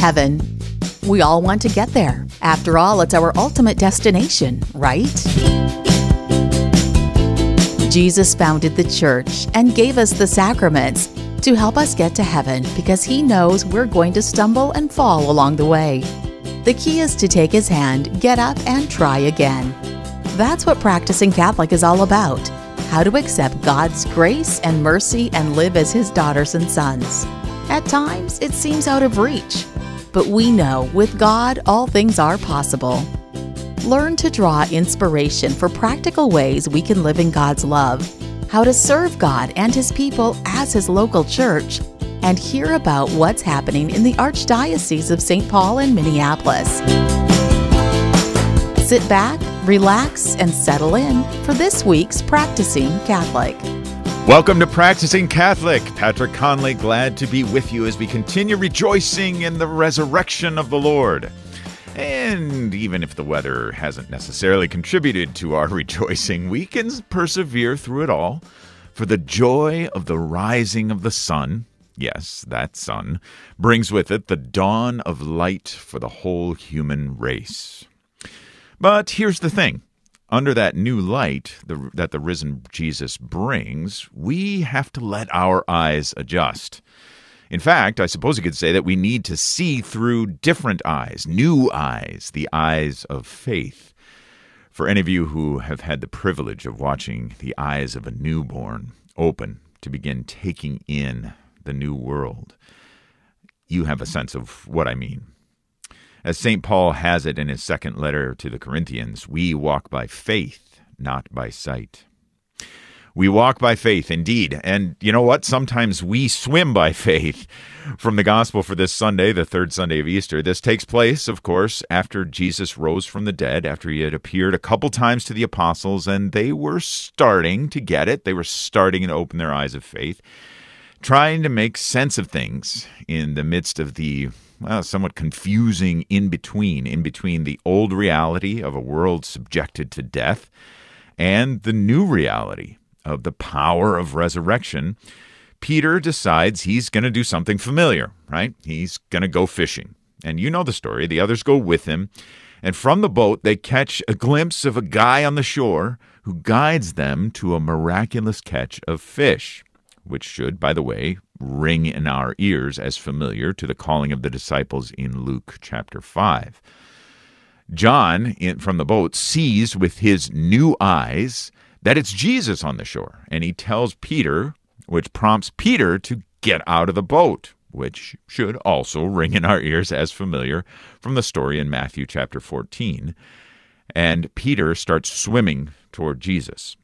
heaven. We all want to get there. After all, it's our ultimate destination, right? Jesus founded the church and gave us the sacraments to help us get to heaven because He knows we're going to stumble and fall along the way. The key is to take His hand, get up, and try again. That's what practicing Catholic is all about. How to accept God's grace and mercy and live as His daughters and sons. At times, it seems out of reach. But we know with God, all things are possible. Learn to draw inspiration for practical ways we can live in God's love, how to serve God and His people as His local church, and hear about what's happening in the Archdiocese of St. Paul and Minneapolis. Sit back, relax, and settle in for this week's Practicing Catholic. Welcome to Practicing Catholic. Patrick Conley, glad to be with you as we continue rejoicing in the resurrection of the Lord. And even if the weather hasn't necessarily contributed to our rejoicing, we can persevere through it all. For the joy of the rising of the sun, yes, that sun, brings with it the dawn of light for the whole human race. But here's the thing. Under that new light that the risen Jesus brings, we have to let our eyes adjust. In fact, I suppose you could say that we need to see through different eyes, new eyes, the eyes of faith. For any of you who have had the privilege of watching the eyes of a newborn open to begin taking in the new world, you have a sense of what I mean. As St. Paul has it in his second letter to the Corinthians, we walk by faith, not by sight. We walk by faith, indeed. And you know what? Sometimes we swim by faith. From the gospel for this Sunday, the third Sunday of Easter, this takes place, of course, after Jesus rose from the dead, after He had appeared a couple times to the apostles, and they were starting to get it. They were starting to open their eyes of faith, trying to make sense of things in the midst of the somewhat confusing in-between the old reality of a world subjected to death and the new reality of the power of resurrection. Peter decides he's going to do something familiar, right? He's going to go fishing. And you know the story. The others go with him. And from the boat, they catch a glimpse of a guy on the shore who guides them to a miraculous catch of fish, which should, by the way, ring in our ears as familiar to the calling of the disciples in Luke chapter 5. John, from the boat, sees with his new eyes that it's Jesus on the shore, and he tells Peter, which prompts Peter to get out of the boat, which should also ring in our ears as familiar from the story in Matthew chapter 14. And Peter starts swimming toward Jesus.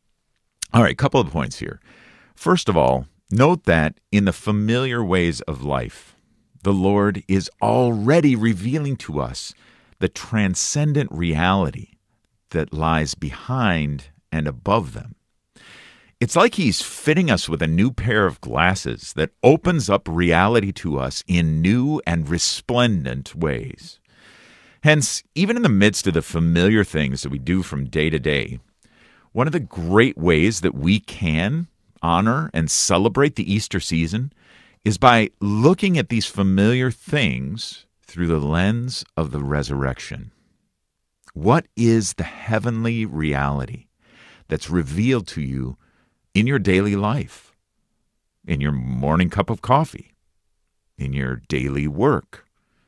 All right, a couple of points here. First of all, note that in the familiar ways of life, the Lord is already revealing to us the transcendent reality that lies behind and above them. It's like He's fitting us with a new pair of glasses that opens up reality to us in new and resplendent ways. Hence, even in the midst of the familiar things that we do from day to day, one of the great ways that we can honor and celebrate the Easter season is by looking at these familiar things through the lens of the resurrection. What is the heavenly reality that's revealed to you in your daily life, in your morning cup of coffee, in your daily work,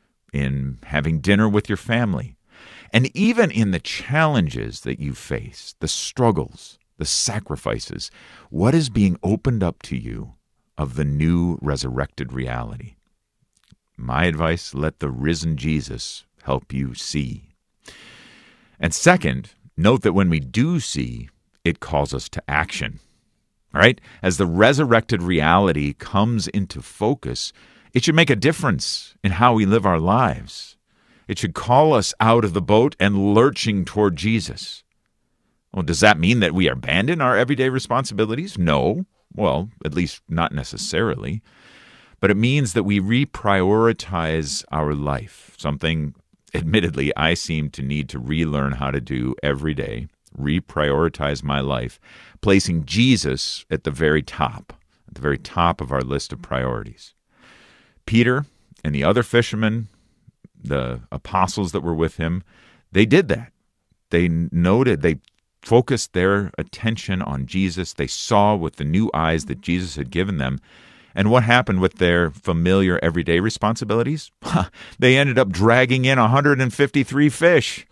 in having dinner with your family, and even in the challenges that you face, the struggles, the sacrifices? What is being opened up to you of the new resurrected reality? My advice, let the risen Jesus help you see. And second, note that when we do see, it calls us to action. All right? As the resurrected reality comes into focus, it should make a difference in how we live our lives. It should call us out of the boat and lurching toward Jesus. Well, does that mean that we abandon our everyday responsibilities? No. Well, at least not necessarily. But it means that we reprioritize our life, something, admittedly, I seem to need to relearn how to do every day, reprioritize my life, placing Jesus at the very top of our list of priorities. Peter, and the other fishermen, the apostles that were with him, they did that. They focused their attention on Jesus. They saw with the new eyes that Jesus had given them. And what happened with their familiar everyday responsibilities? They ended up dragging in 153 fish.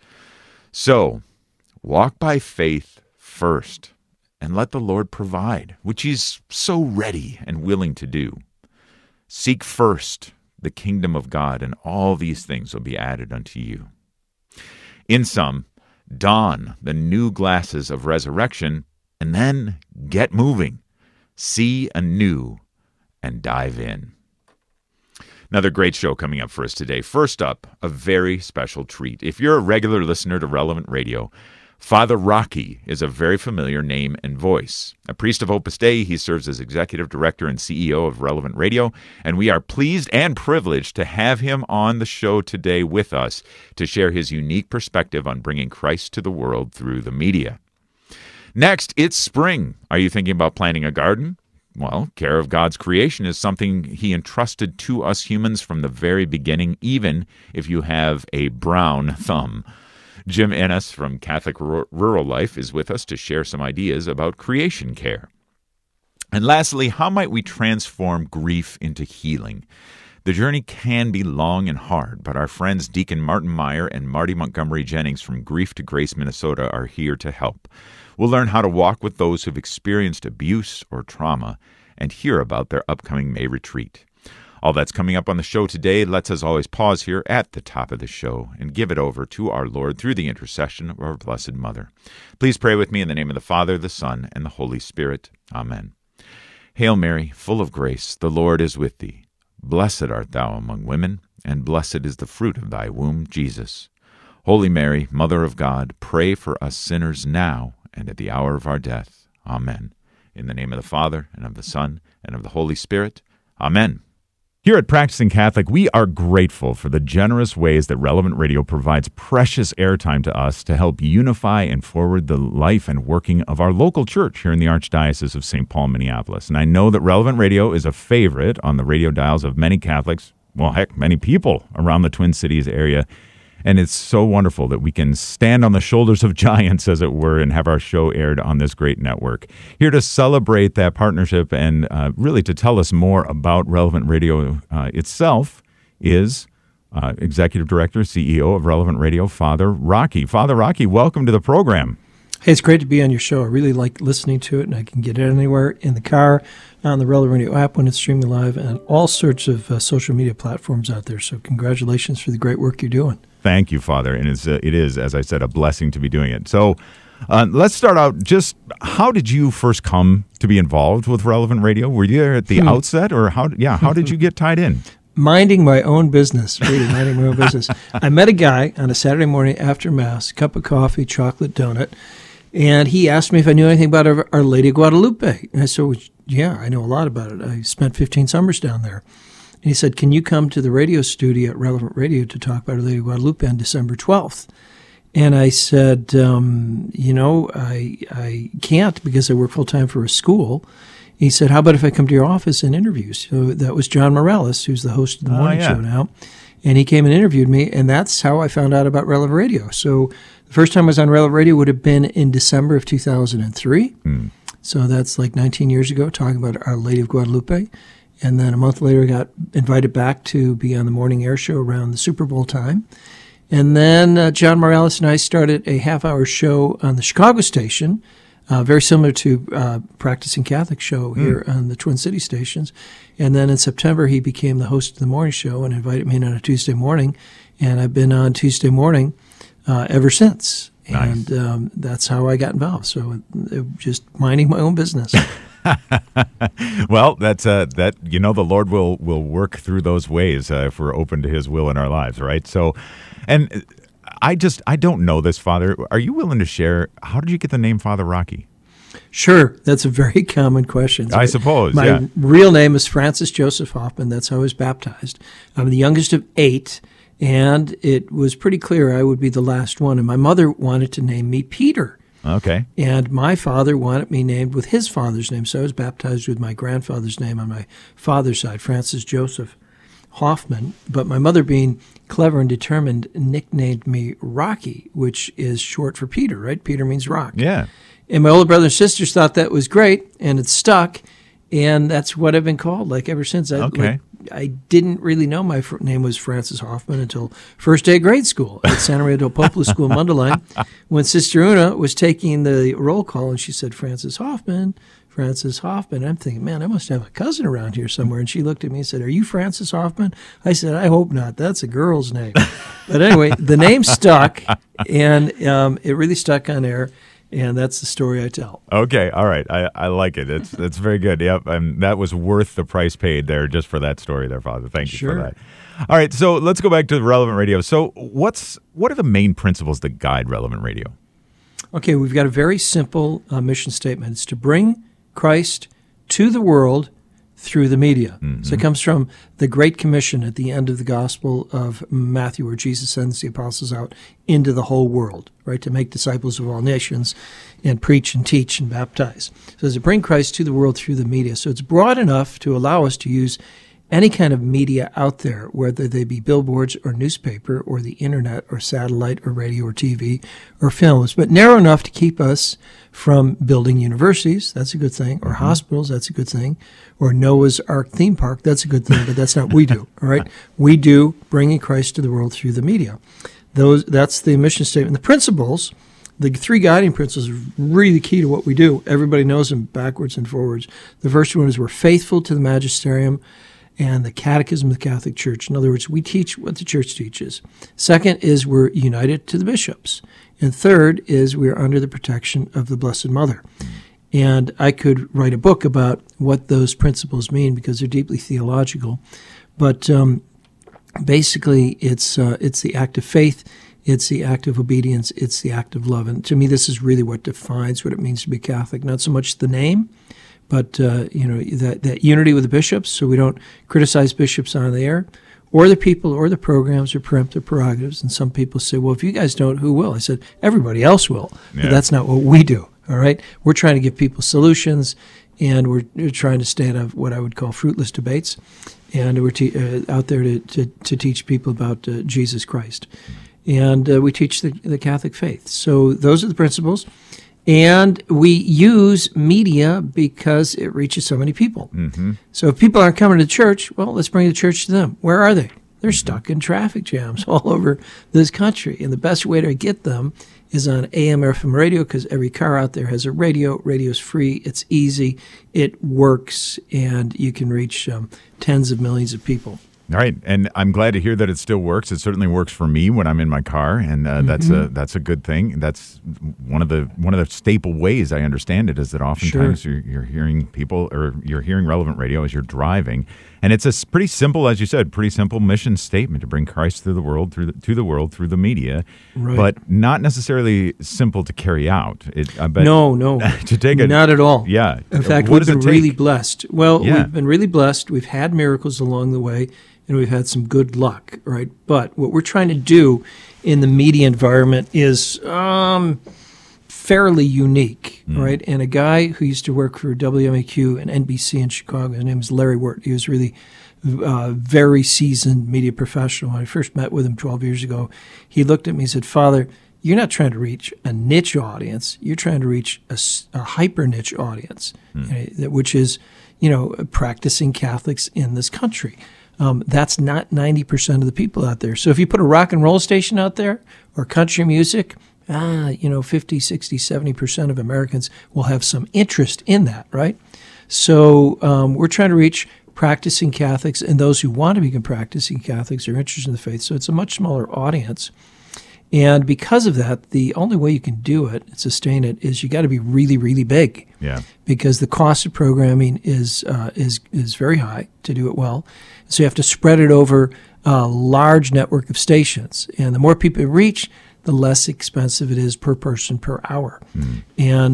So, walk by faith first and let the Lord provide, which He's so ready and willing to do. Seek first the kingdom of God, and all these things will be added unto you. In sum, don the new glasses of resurrection, and then get moving. See anew and dive in. Another great show coming up for us today. First up, a very special treat. If you're a regular listener to Relevant Radio, Father Rocky is a very familiar name and voice. A priest of Opus Dei, he serves as executive director and CEO of Relevant Radio, and we are pleased and privileged to have him on the show today with us to share his unique perspective on bringing Christ to the world through the media. Next, it's spring. Are you thinking about planting a garden? Well, care of God's creation is something He entrusted to us humans from the very beginning, even if you have a brown thumb. Jim Ennis from Catholic Rural Life is with us to share some ideas about creation care. And lastly, how might we transform grief into healing? The journey can be long and hard, but our friends Deacon Martin Meyer and Marty Montgomery Jennings from Grief to Grace, Minnesota are here to help. We'll learn how to walk with those who've experienced abuse or trauma and hear about their upcoming May retreat. All that's coming up on the show today. Let's, as always, pause here at the top of the show and give it over to our Lord through the intercession of our Blessed Mother. Please pray with me in the name of the Father, the Son, and the Holy Spirit. Amen. Hail Mary, full of grace, the Lord is with thee. Blessed art thou among women, and blessed is the fruit of thy womb, Jesus. Holy Mary, Mother of God, pray for us sinners now and at the hour of our death. Amen. In the name of the Father, and of the Son, and of the Holy Spirit. Amen. Here at Practicing Catholic, we are grateful for the generous ways that Relevant Radio provides precious airtime to us to help unify and forward the life and working of our local church here in the Archdiocese of St. Paul, Minneapolis. And I know that Relevant Radio is a favorite on the radio dials of many Catholics, well, heck, many people around the Twin Cities area. And it's so wonderful that we can stand on the shoulders of giants, as it were, and have our show aired on this great network. Here to celebrate that partnership and really to tell us more about Relevant Radio itself is Executive Director, CEO of Relevant Radio, Father Rocky. Father Rocky, welcome to the program. Hey, it's great to be on your show. I really like listening to it, and I can get it anywhere, in the car, on the Relevant Radio app when it's streaming live, and all sorts of social media platforms out there. So congratulations for the great work you're doing. Thank you, Father. And it is, as I said, a blessing to be doing it. So let's start out. Just how did you first come to be involved with Relevant Radio? Were you there at the outset, or how did you get tied in? Minding my own business, really minding my own business. I met a guy on a Saturday morning after Mass, cup of coffee, chocolate donut, and he asked me if I knew anything about Our Lady of Guadalupe. And I said, well, yeah, I know a lot about it. I spent 15 summers down there. And he said, can you come to the radio studio at Relevant Radio to talk about Our Lady of Guadalupe on December 12th? And I said, I can't because I work full-time for a school. He said, how about if I come to your office and interview? So that was John Morales, who's the host of the morning show now. And he came and interviewed me, and that's how I found out about Relevant Radio. So the first time I was on Relevant Radio would have been in December of 2003. So that's like 19 years ago, talking about Our Lady of Guadalupe. And then a month later, I got invited back to be on the morning air show around the Super Bowl time. And then John Morales and I started a half-hour show on the Chicago station, very similar to Practicing Catholic show here on the Twin City stations. And then in September, he became the host of the morning show and invited me in on a Tuesday morning. And I've been on Tuesday morning ever since. Nice. And that's how I got involved. So just minding my own business. Well, that's the Lord will work through those ways if we're open to His will in our lives, right? So, and I don't know this, Father. Are you willing to share, how did you get the name Father Rocky? Sure. That's a very common question. I suppose, My real name is Francis Joseph Hoffman. That's how I was baptized. I'm the youngest of 8, and it was pretty clear I would be the last one. And my mother wanted to name me Peter. Okay. And my father wanted me named with his father's name, so I was baptized with my grandfather's name on my father's side, Francis Joseph. Hoffman, but my mother, being clever and determined, nicknamed me Rocky, which is short for Peter, right? Peter means rock. Yeah. And my older brother and sisters thought that was great, and it stuck, and that's what I've been called like ever since. I didn't really know my name was Francis Hoffman until first day of grade school at Santa Maria del Popolo School in Mundelein, when Sister Una was taking the roll call, and she said, Francis Hoffman. I'm thinking, man, I must have a cousin around here somewhere. And she looked at me and said, are you Francis Hoffman? I said, I hope not. That's a girl's name. But anyway, the name stuck, and it really stuck on air. And that's the story I tell. Okay, all right. I like it. It's very good. Yep, that was worth the price paid there just for that story there, Father. Thank you for that. All right, so let's go back to Relevant Radio. So what are the main principles that guide Relevant Radio? Okay, we've got a very simple mission statement. It's to bring Christ to the world through the media. Mm-hmm. So it comes from the Great Commission at the end of the Gospel of Matthew, where Jesus sends the apostles out into the whole world, right, to make disciples of all nations and preach and teach and baptize. So it's to bring Christ to the world through the media. So it's broad enough to allow us to use any kind of media out there, whether they be billboards or newspaper or the internet or satellite or radio or TV or films, but narrow enough to keep us from building universities, that's a good thing, or hospitals, that's a good thing, or Noah's Ark theme park, that's a good thing, but that's not what we do, all right? We do bringing Christ to the world through the media. That's the mission statement. The principles, the three guiding principles, are really key to what we do. Everybody knows them backwards and forwards. The first one is we're faithful to the magisterium and the Catechism of the Catholic Church. In other words, we teach what the Church teaches. Second is we're united to the bishops. And third is we're under the protection of the Blessed Mother. And I could write a book about what those principles mean because they're deeply theological. But basically, it's the act of faith, it's the act of obedience, it's the act of love. And to me, this is really what defines what it means to be Catholic. Not so much the name, but that unity with the bishops, so we don't criticize bishops on the air, or the people, or the programs, or preemptive prerogatives. And some people say, well, if you guys don't, who will? I said, everybody else will. Yeah. But that's not what we do, all right? We're trying to give people solutions, and we're trying to stay out of what I would call fruitless debates. And we're out there to teach people about Jesus Christ. And we teach the Catholic faith. So those are the principles. And we use media because it reaches so many people. Mm-hmm. So if people aren't coming to church, well, let's bring the church to them. Where are they? They're stuck in traffic jams all over this country. And the best way to get them is on AM or FM radio, because every car out there has a radio. Radio's free. It's easy. It works. And you can reach tens of millions of people. All right, and I'm glad to hear that it still works. It certainly works for me when I'm in my car, and that's a good thing. That's one of the staple ways I understand it is that oftentimes you're hearing people, or you're hearing Relevant Radio as you're driving, and it's a pretty simple, as you said, pretty simple mission statement to bring Christ to the world through the media, right. But not necessarily simple to carry out. No, to take it, not at all. Yeah, in fact, we've been really blessed. Well, we've been really blessed. We've had miracles along the way. And we've had some good luck, right? But what we're trying to do in the media environment is fairly unique, right? And a guy who used to work for WMAQ and NBC in Chicago, his name is Larry Wirt. He was really very seasoned media professional. When I first met with him 12 years ago, he looked at me and said, Father, you're not trying to reach a niche audience. You're trying to reach a hyper-niche audience, which is, practicing Catholics in this country. That's not 90% of the people out there. So if you put a rock and roll station out there or country music, 50, 60, 70% of Americans will have some interest in that, right? So we're trying to reach practicing Catholics and those who want to become practicing Catholics or interested in the faith. So it's a much smaller audience. And because of that, the only way you can do it and sustain it is you got to be really, really big. Yeah. Because the cost of programming is very high to do it well. So you have to spread it over a large network of stations. And the more people you reach, the less expensive it is per person per hour. And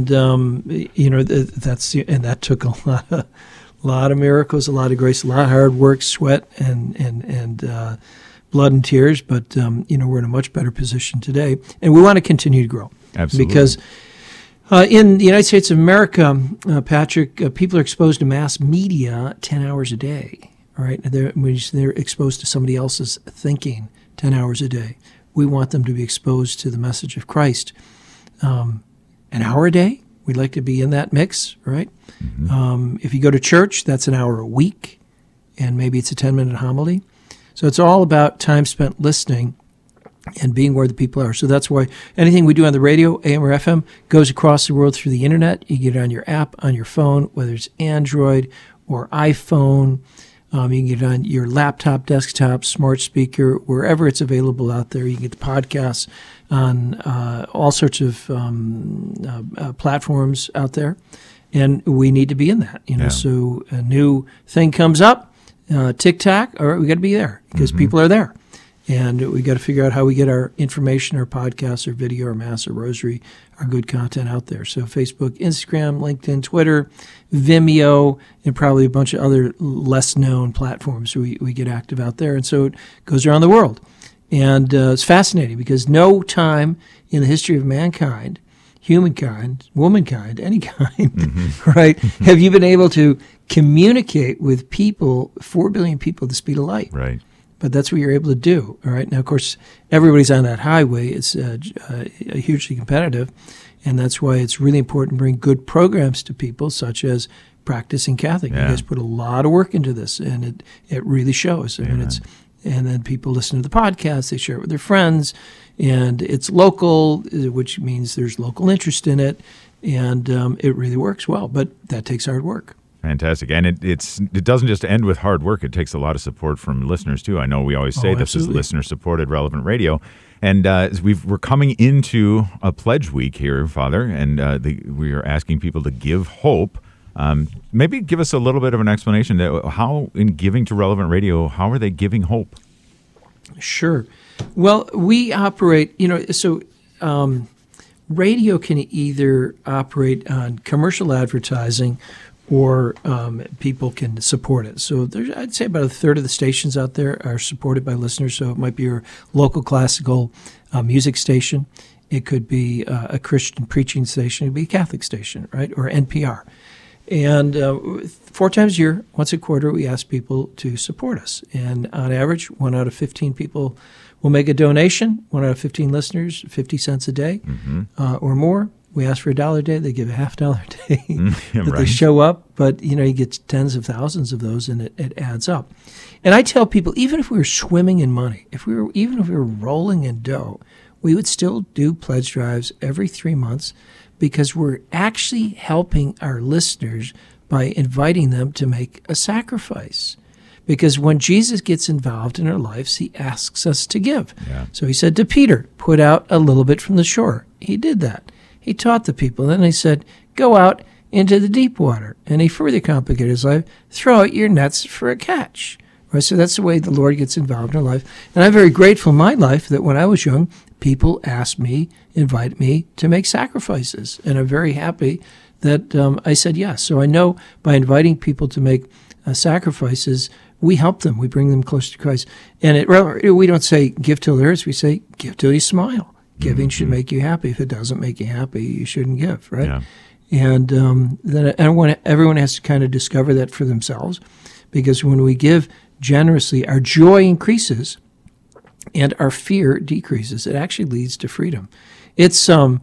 that took a lot of miracles, a lot of grace, a lot of hard work, sweat, and blood and tears, but we're in a much better position today, and we want to continue to grow. Absolutely. Because in the United States of America, Patrick, people are exposed to mass media 10 hours a day, all right? They're exposed to somebody else's thinking 10 hours a day. We want them to be exposed to the message of Christ an hour a day. We'd like to be in that mix, right? Mm-hmm. If you go to church, that's an hour a week, and maybe it's a 10-minute homily. So it's all about time spent listening and being where the people are. So that's why anything we do on the radio, AM or FM, goes across the world through the internet. You get it on your app, on your phone, whether it's Android or iPhone. You can get it on your laptop, desktop, smart speaker, wherever it's available out there. You can get the podcasts on all sorts of platforms out there. And we need to be in that, So a new thing comes up, TikTok, all right, we got to be there because people are there. And we got to figure out how we get our information, our podcasts, our video, our mass, our rosary, our good content out there. So Facebook, Instagram, LinkedIn, Twitter, Vimeo, and probably a bunch of other less known platforms. We get active out there. And so it goes around the world. And it's fascinating because no time in the history of mankind, humankind, womankind, any kind, right, have you been able to communicate with people, 4 billion people, at the speed of light. Right. But that's what you're able to do, all right? Now, of course, everybody's on that highway. It's hugely competitive, and that's why it's really important to bring good programs to people, such as Practicing Catholic. Yeah. You guys put a lot of work into this, and it really shows. And then people listen to the podcast, they share it with their friends, and it's local, which means there's local interest in it, and it really works well. But that takes hard work. Fantastic. And it doesn't just end with hard work. It takes a lot of support from listeners, too. I know we always say this is listener-supported Relevant Radio. And we're coming into a pledge week here, Father, and we are asking people to give hope. Maybe give us a little bit of an explanation. How, in giving to Relevant Radio, how are they giving hope? Sure. Well, we operate, radio can either operate on commercial advertising or people can support it. So I'd say about a third of the stations out there are supported by listeners. So it might be your local classical music station. It could be a Christian preaching station. It could be a Catholic station, right, or NPR. And 4 times a year, once a quarter, we ask people to support us. And on average, 1 out of 15 people will make a donation. 1 out of 15 listeners, 50 cents a day or more. We ask for $1 a day. They give $50 a day that they show up. But, you get tens of thousands of those, and it adds up. And I tell people, even if we were swimming in money, even if we were rolling in dough, we would still do pledge drives every 3 months because we're actually helping our listeners by inviting them to make a sacrifice. Because when Jesus gets involved in our lives, he asks us to give. Yeah. So he said to Peter, put out a little bit from the shore. He did that. He taught the people. Then he said, go out into the deep water. And he further complicated his life, throw out your nets for a catch. Right? So that's the way the Lord gets involved in our life. And I'm very grateful in my life that when I was young, people asked me, invited me to make sacrifices. And I'm very happy that I said yes. So I know by inviting people to make sacrifices, we help them. We bring them closer to Christ. And we don't say give till there is. We say give till you smile. Giving should make you happy. If it doesn't make you happy, you shouldn't give, right? Yeah. And then everyone has to kind of discover that for themselves, because when we give generously, our joy increases and our fear decreases. It actually leads to freedom. It's a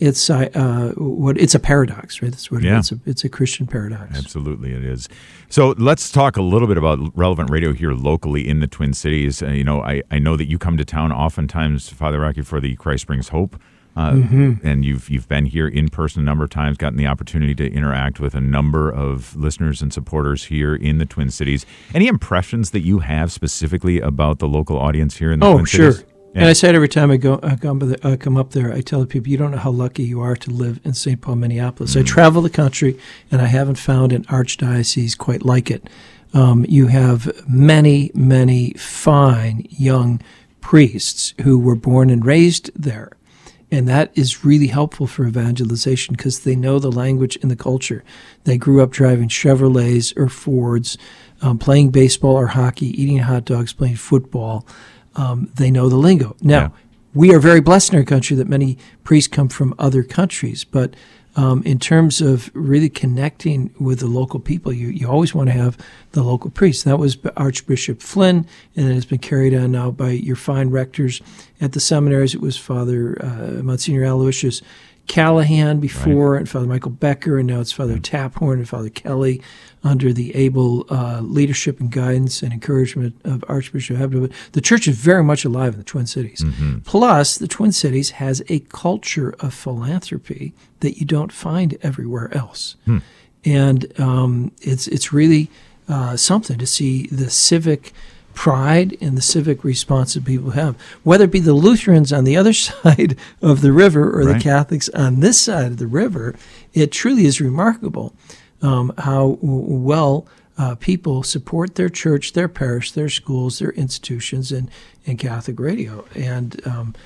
paradox, right? That's what it is. It's a Christian paradox. Absolutely, it is. So let's talk a little bit about Relevant Radio here locally in the Twin Cities. I know that you come to town oftentimes, Father Rocky, for the Christ Brings Hope, and you've been here in person a number of times, gotten the opportunity to interact with a number of listeners and supporters here in the Twin Cities. Any impressions that you have specifically about the local audience here in the Twin Cities? Oh, sure. Yeah. And I say it every time I come up there, I tell the people, you don't know how lucky you are to live in St. Paul, Minneapolis. I travel the country, and I haven't found an archdiocese quite like it. You have many, many fine young priests who were born and raised there. And that is really helpful for evangelization because they know the language and the culture. They grew up driving Chevrolets or Fords, playing baseball or hockey, eating hot dogs, playing football. They know the lingo. Now, we are very blessed in our country that many priests come from other countries, but in terms of really connecting with the local people, you always want to have the local priests. That was Archbishop Flynn, and it has been carried on now by your fine rectors at the seminaries. It was Father Monsignor Aloysius Callahan before, and Father Michael Becker, and now it's Father Taphorn and Father Kelly under the able leadership and guidance and encouragement of Archbishop Hebdo. But the church is very much alive in the Twin Cities. Plus, the Twin Cities has a culture of philanthropy that you don't find everywhere else. And it's really something to see the civic pride and the civic responsibility people have, whether it be the Lutherans on the other side of the river or the Catholics on this side of the river. It truly is remarkable how well people support their church, their parish, their schools, their institutions, and Catholic radio. And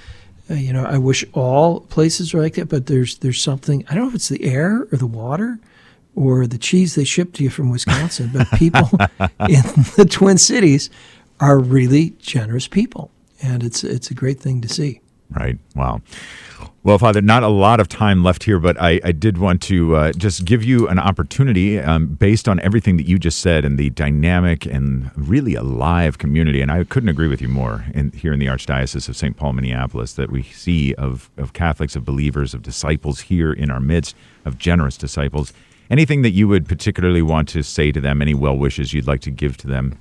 I wish all places were like that, but there's something, I don't know if it's the air or the water or the cheese they ship to you from Wisconsin, but people in the Twin Cities are really generous people, and it's a great thing to see. Right. Wow. Well, Father, not a lot of time left here, but I did want to just give you an opportunity based on everything that you just said and the dynamic and really alive community. And I couldn't agree with you more here in the Archdiocese of St. Paul, Minneapolis, that we see of Catholics, of believers, of disciples here in our midst, of generous disciples. Anything that you would particularly want to say to them, any well wishes you'd like to give to them?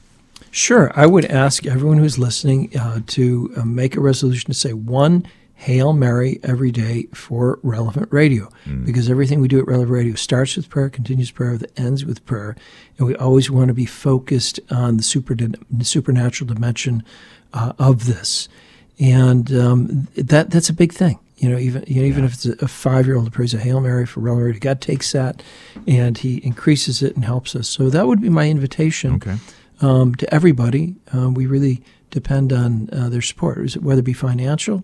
Sure. I would ask everyone who's listening to make a resolution to say one Hail Mary every day for Relevant Radio, because everything we do at Relevant Radio starts with prayer, continues prayer, that ends with prayer, and we always want to be focused on the supernatural dimension of this, and that's a big thing. Even if it's a 5-year-old who prays a Hail Mary for Relevant Radio, God takes that and He increases it and helps us. So that would be my invitation. Okay. To everybody. We really depend on their support, whether it be financial,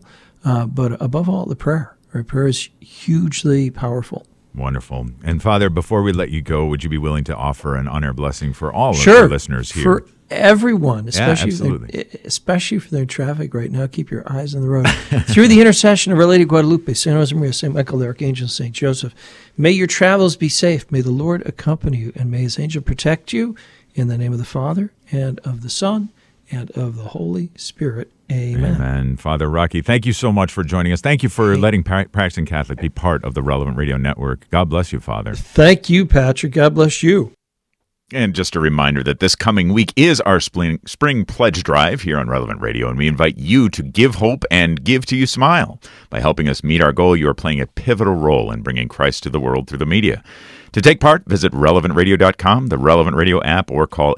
but above all, the prayer. Right? Prayer is hugely powerful. Wonderful. And Father, before we let you go, would you be willing to offer an on-air blessing for all of our listeners here? For everyone, especially absolutely. for their traffic right now. Keep your eyes on the road. Through the intercession of Our Lady of Guadalupe, St. Josemaria, St. Michael the Archangel, St. Joseph, may your travels be safe. May the Lord accompany you, and may His angel protect you. In the name of the Father, and of the Son, and of the Holy Spirit. Amen. Amen. Father Rocky, thank you so much for joining us. Thank you for letting Practicing Catholic be part of the Relevant Radio Network. God bless you, Father. Thank you, Patrick. God bless you. And just a reminder that this coming week is our spring pledge drive here on Relevant Radio, and we invite you to give hope and give till you smile. By helping us meet our goal, you are playing a pivotal role in bringing Christ to the world through the media. To take part, visit relevantradio.com, the Relevant Radio app, or call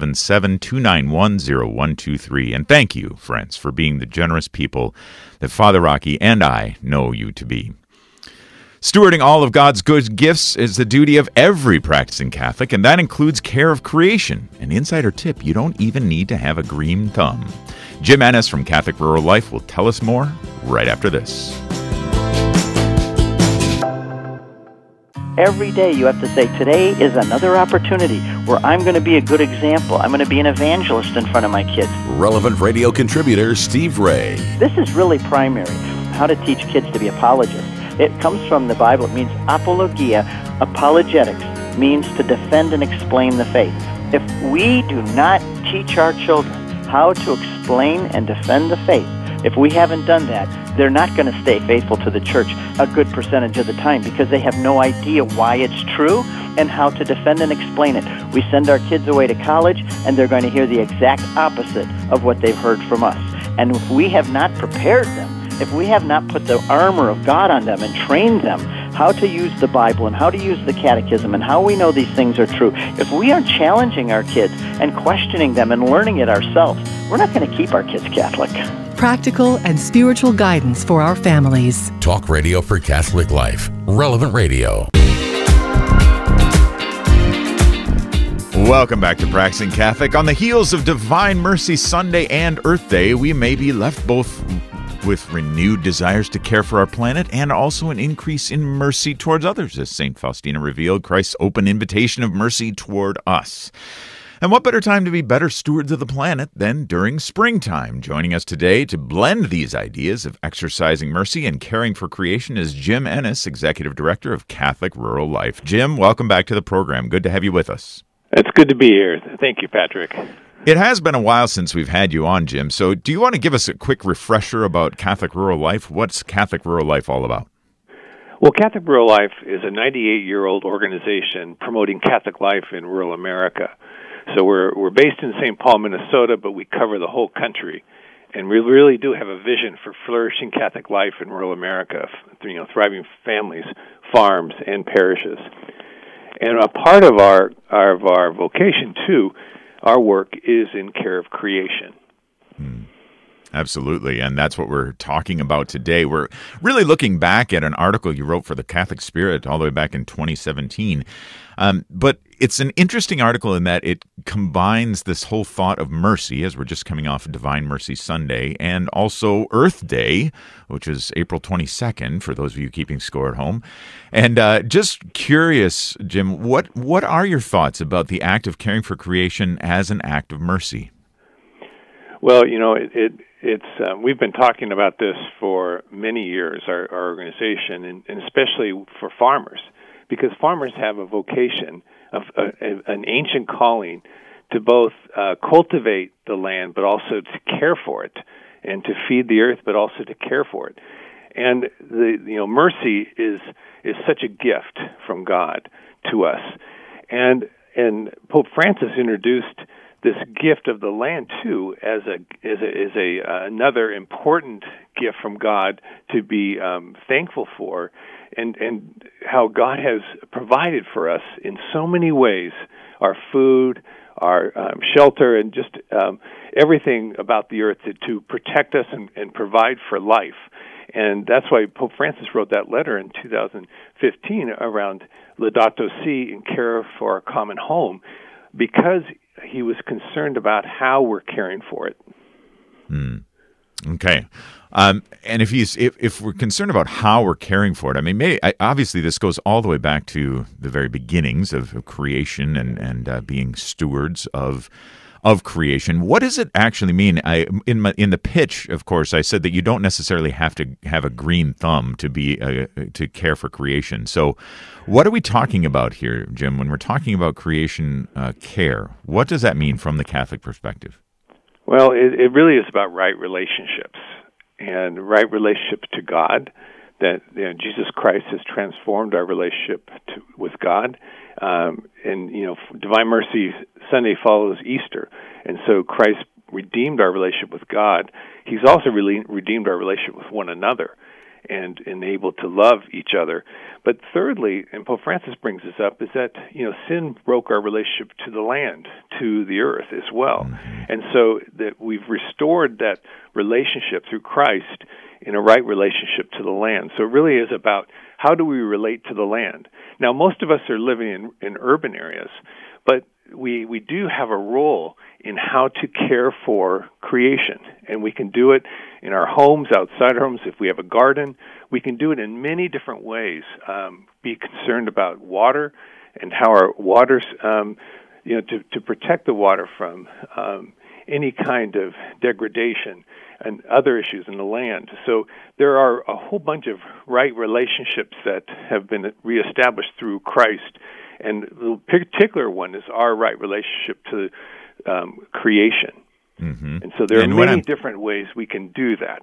877-291-0123. And thank you, friends, for being the generous people that Father Rocky and I know you to be. Stewarding all of God's good gifts is the duty of every practicing Catholic, and that includes care of creation. An insider tip, you don't even need to have a green thumb. Jim Ennis from Catholic Rural Life will tell us more right after this. Every day you have to say, today is another opportunity where I'm going to be a good example. I'm going to be an evangelist in front of my kids. Relevant Radio contributor Steve Ray. This is really primary, how to teach kids to be apologists. It comes from the Bible. It means apologia. Apologetics means to defend and explain the faith. If we do not teach our children how to explain and defend the faith, if we haven't done that, they're not going to stay faithful to the church a good percentage of the time because they have no idea why it's true and how to defend and explain it. We send our kids away to college, and they're going to hear the exact opposite of what they've heard from us. And if we have not prepared them, if we have not put the armor of God on them and trained them how to use the Bible and how to use the catechism and how we know these things are true, if we aren't challenging our kids and questioning them and learning it ourselves, we're not going to keep our kids Catholic. Practical and spiritual guidance for our families. Talk radio for Catholic life. Relevant Radio. Welcome back to Practicing Catholic. On the heels of Divine Mercy Sunday and Earth Day, we may be left both with renewed desires to care for our planet and also an increase in mercy towards others, as St. Faustina revealed, Christ's open invitation of mercy toward us. And what better time to be better stewards of the planet than during springtime? Joining us today to blend these ideas of exercising mercy and caring for creation is Jim Ennis, Executive Director of Catholic Rural Life. Jim, welcome back to the program. Good to have you with us. It's good to be here. Thank you, Patrick. It has been a while since we've had you on, Jim. So do you want to give us a quick refresher about Catholic Rural Life? What's Catholic Rural Life all about? Well, Catholic Rural Life is a 98-year-old organization promoting Catholic life in rural America. So we're based in St. Paul, Minnesota, but we cover the whole country. And we really do have a vision for flourishing Catholic life in rural America, thriving families, farms, and parishes. And a part of our vocation, too, our work is in care of creation. Absolutely, and that's what we're talking about today. We're really looking back at an article you wrote for the Catholic Spirit all the way back in 2017. But it's an interesting article in that it combines this whole thought of mercy, as we're just coming off of Divine Mercy Sunday, and also Earth Day, which is April 22nd, for those of you keeping score at home. And just curious, Jim, what are your thoughts about the act of caring for creation as an act of mercy? Well, it's we've been talking about this for many years, our organization, and especially for farmers, because farmers have a vocation of an ancient calling to both cultivate the land, but also to care for it, and to feed the earth, but also to care for it. And mercy is such a gift from God to us, and Pope Francis introduced this gift of the land too as another important gift from God to be thankful for, and how God has provided for us in so many ways: our food, our shelter, and just everything about the earth to protect us and provide for life. And that's why Pope Francis wrote that letter in 2015 around Laudato Si, in care for our common home, because he was concerned about how we're caring for it. Okay. And if we're concerned about how we're caring for it, I mean, obviously this goes all the way back to the very beginnings of creation and being stewards of creation. What does it actually mean? In the pitch, of course, I said that you don't necessarily have to have a green thumb to care for creation. So what are we talking about here, Jim, when we're talking about creation care? What does that mean from the Catholic perspective? Well, it really is about right relationships, and right relationship to God, that Jesus Christ has transformed our relationship with God. And Divine Mercy Sunday follows Easter, and so Christ redeemed our relationship with God. He's also really redeemed our relationship with one another, and able to love each other. But thirdly, and Pope Francis brings this up, is that sin broke our relationship to the land, to the earth as well, and so that we've restored that relationship through Christ in a right relationship to the land. So it really is about how do we relate to the land. Now, most of us are living in urban areas, but we do have a role in how to care for creation, and we can do it in our homes, outside our homes. If we have a garden, we can do it in many different ways. Be concerned about water and how our waters, to protect the water from any kind of degradation and other issues in the land. So there are a whole bunch of right relationships that have been reestablished through Christ, and the particular one is our right relationship to creation. And so there are many different ways we can do that.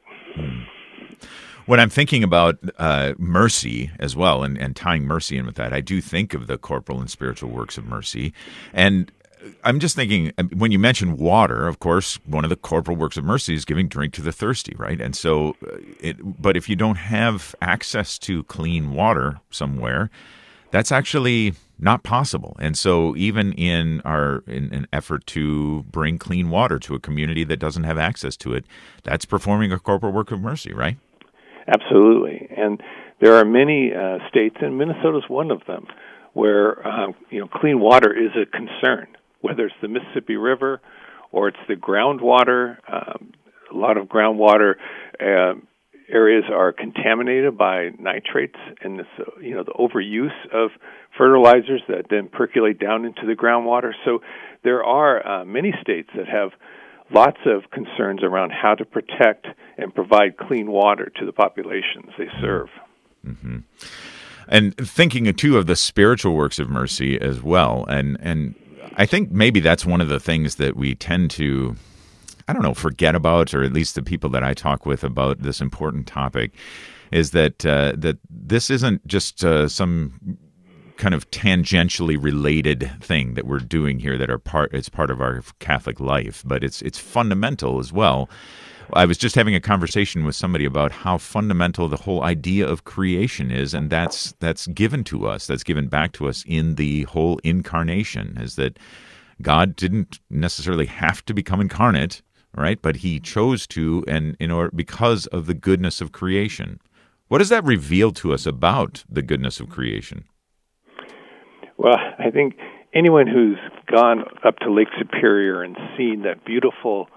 When I'm thinking about mercy as well, and tying mercy in with that, I do think of the corporal and spiritual works of mercy. And I'm just thinking, when you mention water, of course, one of the corporal works of mercy is giving drink to the thirsty, right? And so, but if you don't have access to clean water somewhere, that's actually not possible. And so even in an effort to bring clean water to a community that doesn't have access to it, that's performing a corporal work of mercy, right? Absolutely. And there are many states, and Minnesota's one of them, where clean water is a concern, whether it's the Mississippi River or it's the groundwater. A lot of groundwater areas are contaminated by nitrates and this, the overuse of fertilizers that then percolate down into the groundwater. So there are many states that have lots of concerns around how to protect and provide clean water to the populations they serve. Mm-hmm. And thinking, too, of the spiritual works of mercy as well. And I think maybe that's one of the things that we tend to, forget about, or at least the people that I talk with about this important topic, is that that this isn't just some kind of tangentially related thing that we're doing here that it's part of our Catholic life, but it's fundamental as well. I was just having a conversation with somebody about how fundamental the whole idea of creation is, and that's given to us, that's given back to us in the whole incarnation, is that God didn't necessarily have to become incarnate, right? But he chose to, and because of the goodness of creation. What does that reveal to us about the goodness of creation? Well, I think anyone who's gone up to Lake Superior and seen that beautiful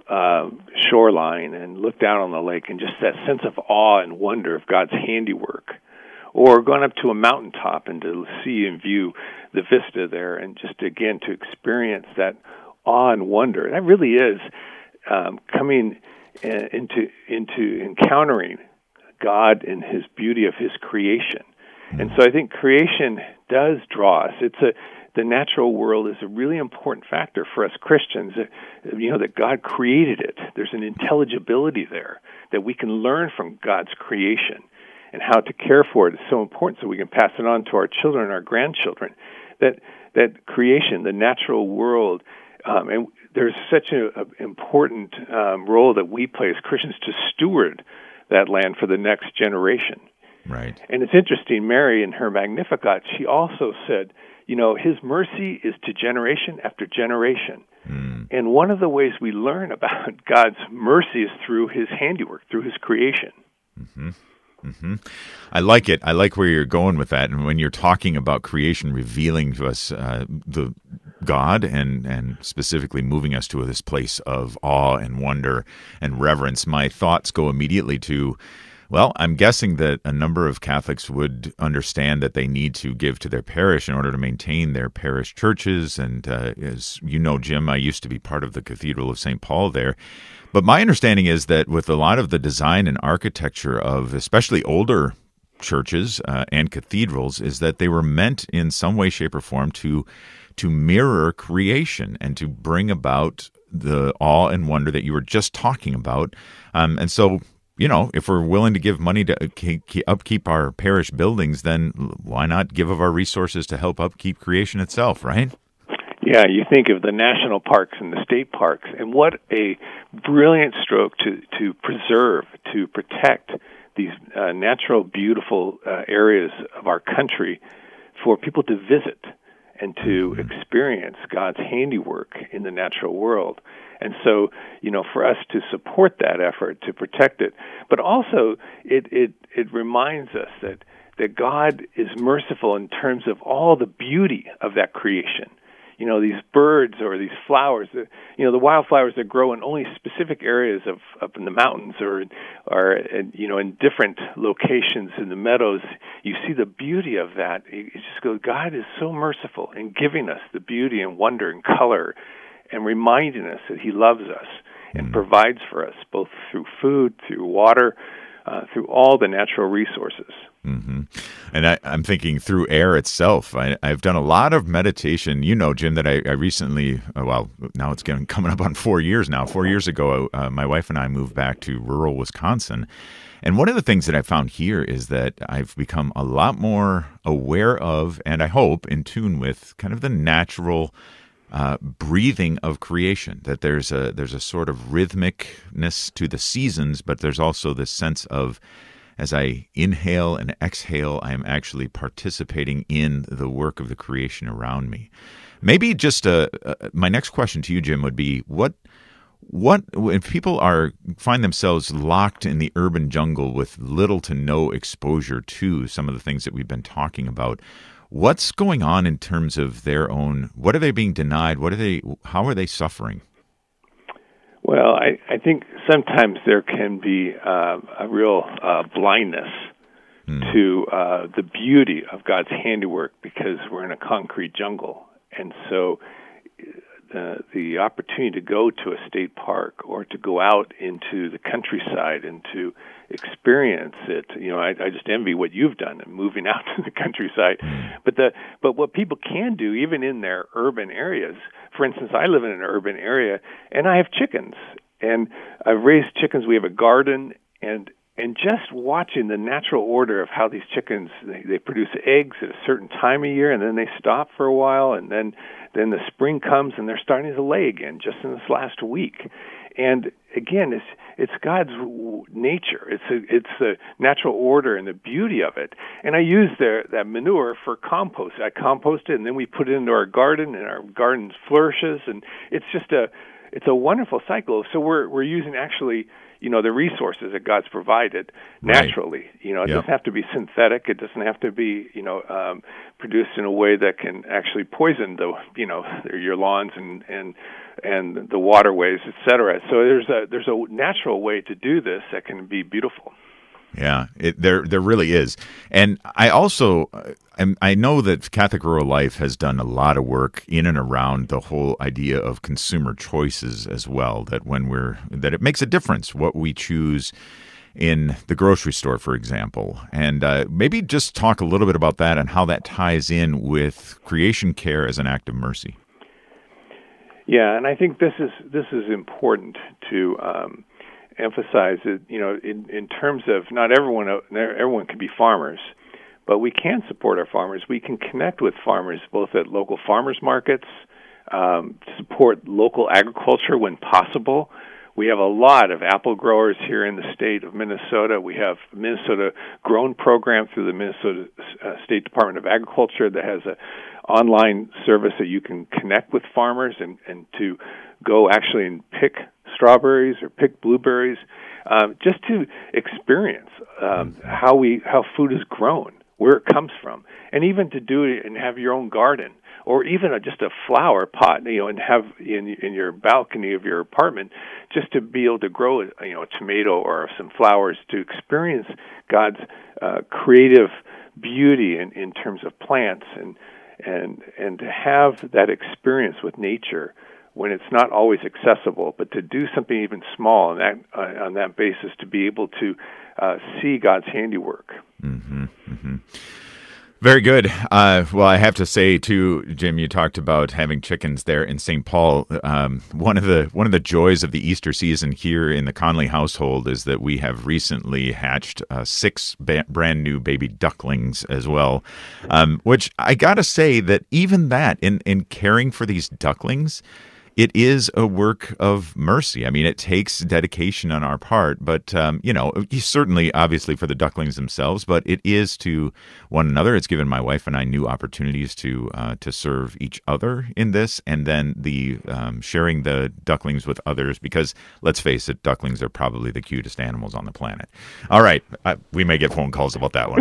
shoreline and looked out on the lake and just that sense of awe and wonder of God's handiwork, or gone up to a mountaintop and to see and view the vista there, and just again to experience that awe and wonder, that really is coming into encountering God and his beauty of his creation. And so I think creation does draw us. The natural world is a really important factor for us Christians, that God created it. There's an intelligibility there that we can learn from God's creation, and how to care for it is so important so we can pass it on to our children and our grandchildren. That creation, the natural world, and there's such an important role that we play as Christians to steward that land for the next generation. Right. And it's interesting, Mary in her Magnificat, she also said, his mercy is to generation after generation. And one of the ways we learn about God's mercy is through his handiwork, through his creation. Mm-hmm. Mm-hmm. I like it. I like where you're going with that. And when you're talking about creation revealing to us the God and specifically moving us to this place of awe and wonder and reverence, my thoughts go immediately to, well, I'm guessing that a number of Catholics would understand that they need to give to their parish in order to maintain their parish churches. And as you know, Jim, I used to be part of the Cathedral of St. Paul there. But my understanding is that with a lot of the design and architecture of especially older churches and cathedrals, is that they were meant in some way, shape, or form to mirror creation and to bring about the awe and wonder that you were just talking about. And so, if we're willing to give money to upkeep our parish buildings, then why not give of our resources to help upkeep creation itself, right? Yeah, you think of the national parks and the state parks, and what a brilliant stroke to preserve, to protect these natural, beautiful areas of our country for people to visit and to experience God's handiwork in the natural world. And so, for us to support that effort, to protect it, but also it reminds us that God is merciful in terms of all the beauty of that creation. These birds or these flowers, the wildflowers that grow in only specific areas up in the mountains or in different locations in the meadows. You see the beauty of that. You just go, God is so merciful in giving us the beauty and wonder and color, and reminding us that he loves us and provides for us, both through food, through water, through all the natural resources. Mm-hmm. And I'm thinking through air itself. I've done a lot of meditation. Jim, that I recently, now it's coming up on 4 years now. 4 years ago, my wife and I moved back to rural Wisconsin. And one of the things that I found here is that I've become a lot more aware of, and I hope in tune with, kind of the natural breathing of creation, that there's a sort of rhythmicness to the seasons, but there's also this sense of, as I inhale and exhale, I am actually participating in the work of the creation around me. Maybe just my next question to you, Jim, would be what if people find themselves locked in the urban jungle with little to no exposure to some of the things that we've been talking about? What's going on in terms of their own? What are they being denied? How are they suffering? Well, I think sometimes there can be a real blindness to the beauty of God's handiwork because we're in a concrete jungle. And so the opportunity to go to a state park or to go out into the countryside and to experience it, I just envy what you've done in moving out to the countryside. But what people can do, even in their urban areas, for instance, I live in an urban area and I have chickens, and I've raised chickens. We have a garden, and just watching the natural order of how these chickens, they produce eggs at a certain time of year, and then they stop for a while, and then the spring comes, and they're starting to lay again just in this last week. And again, it's God's nature. It's the natural order and the beauty of it. And I use that manure for compost. I compost it, and then we put it into our garden, and our garden flourishes. And it's just a wonderful cycle. So we're using actually, the resources that God's provided naturally. Right. It doesn't have to be synthetic. It doesn't have to be, produced in a way that can actually poison your lawns and the waterways, et cetera. So there's a natural way to do this that can be beautiful. Yeah, there really is. And I also, I know that Catholic Rural Life has done a lot of work in and around the whole idea of consumer choices as well, that it makes a difference what we choose in the grocery store, for example. And maybe just talk a little bit about that and how that ties in with creation care as an act of mercy. Yeah, and I think this is important to emphasize that, in terms of not everyone can be farmers, but we can support our farmers. We can connect with farmers both at local farmers markets, support local agriculture when possible. We have a lot of apple growers here in the state of Minnesota. We have a Minnesota Grown program through the Minnesota State Department of Agriculture that has an online service that you can connect with farmers and to go actually and pick strawberries or pick blueberries, just to experience how food is grown, where it comes from, and even to do it and have your own garden, or even just a flower pot, and have in your balcony of your apartment, just to be able to grow a tomato or some flowers, to experience God's creative beauty in terms of plants, and to have that experience with nature when it's not always accessible, but to do something even small on that basis, to be able to see God's handiwork. Mm-hmm, mm-hmm. Very good. Well, I have to say too, Jim, you talked about having chickens there in St. Paul. One of the joys of the Easter season here in the Conley household is that we have recently hatched 6 brand new baby ducklings as well. Which I gotta say that even that in caring for these ducklings, it is a work of mercy. I mean, it takes dedication on our part, but, certainly, obviously, for the ducklings themselves, but it is to one another. It's given my wife and I new opportunities to serve each other in this, and then the sharing the ducklings with others, because, let's face it, ducklings are probably the cutest animals on the planet. All right, we may get phone calls about that one.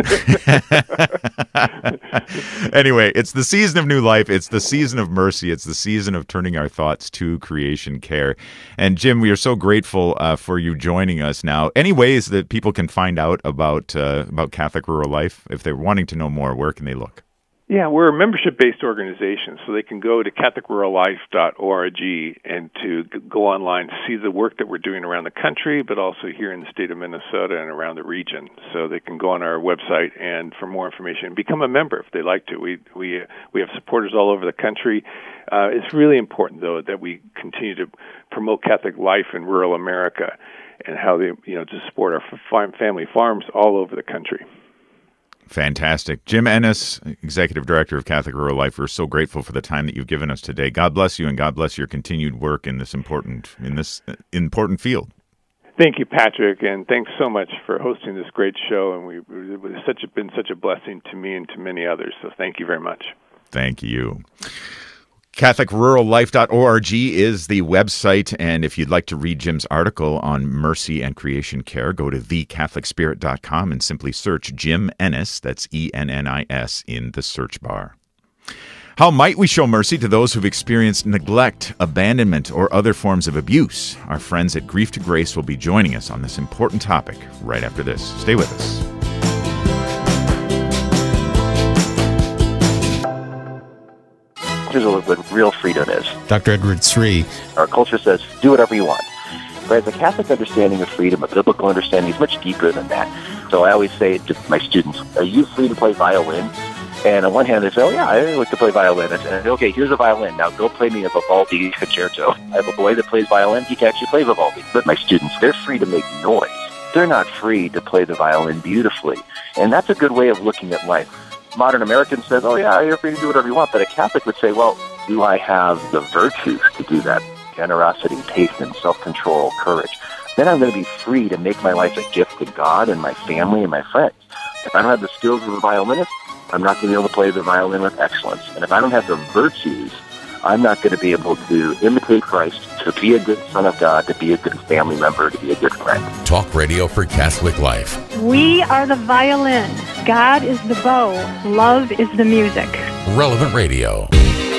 Anyway, it's the season of new life. It's the season of mercy. It's the season of turning our thoughts to creation care. And Jim, we are so grateful for you joining us now. Any ways that people can find out about Catholic Rural Life? If they're wanting to know more, where can they look? Yeah, we're a membership-based organization, so they can go to CatholicRuralLife.org and to go online to see the work that we're doing around the country, but also here in the state of Minnesota and around the region. So they can go on our website and for more information and become a member if they'd like to. We have supporters all over the country. It's really important, though, that we continue to promote Catholic life in rural America and how they, to support our family farms all over the country. Fantastic. Jim Ennis, Executive Director of Catholic Rural Life, we're so grateful for the time that you've given us today. God bless you, and God bless your continued work in this important field. Thank you, Patrick, and thanks so much for hosting this great show. And it's been such a blessing to me and to many others, so thank you very much. Thank you. CatholicRuralLife.org is the website, and if you'd like to read Jim's article on mercy and creation care, go to thecatholicspirit.com and simply search Jim Ennis, that's E-N-N-I-S, in the search bar. How might we show mercy to those who've experienced neglect, abandonment, or other forms of abuse? Our friends at Grief to Grace will be joining us on this important topic right after this. Stay with us. Here's what real freedom is. Dr. Edward Sri. Our culture says, do whatever you want. Whereas the Catholic understanding of freedom, a biblical understanding, is much deeper than that. So I always say to my students, are you free to play violin? And on one hand, they say, oh, yeah, I like to play violin. I say, okay, here's a violin. Now go play me a Vivaldi concerto. I have a boy that plays violin. He can actually play Vivaldi. But my students, they're free to make noise. They're not free to play the violin beautifully. And that's a good way of looking at life. Modern American says, oh, yeah, you're free to do whatever you want. But a Catholic would say, well, do I have the virtues to do that? Generosity, patience, self-control, courage. Then I'm going to be free to make my life a gift to God and my family and my friends. If I don't have the skills of a violinist, I'm not going to be able to play the violin with excellence. And if I don't have the virtues, I'm not going to be able to imitate Christ, to be a good son of God, to be a good family member, to be a good friend. Talk radio for Catholic life. We are the violin. God is the bow. Love is the music. Relevant Radio.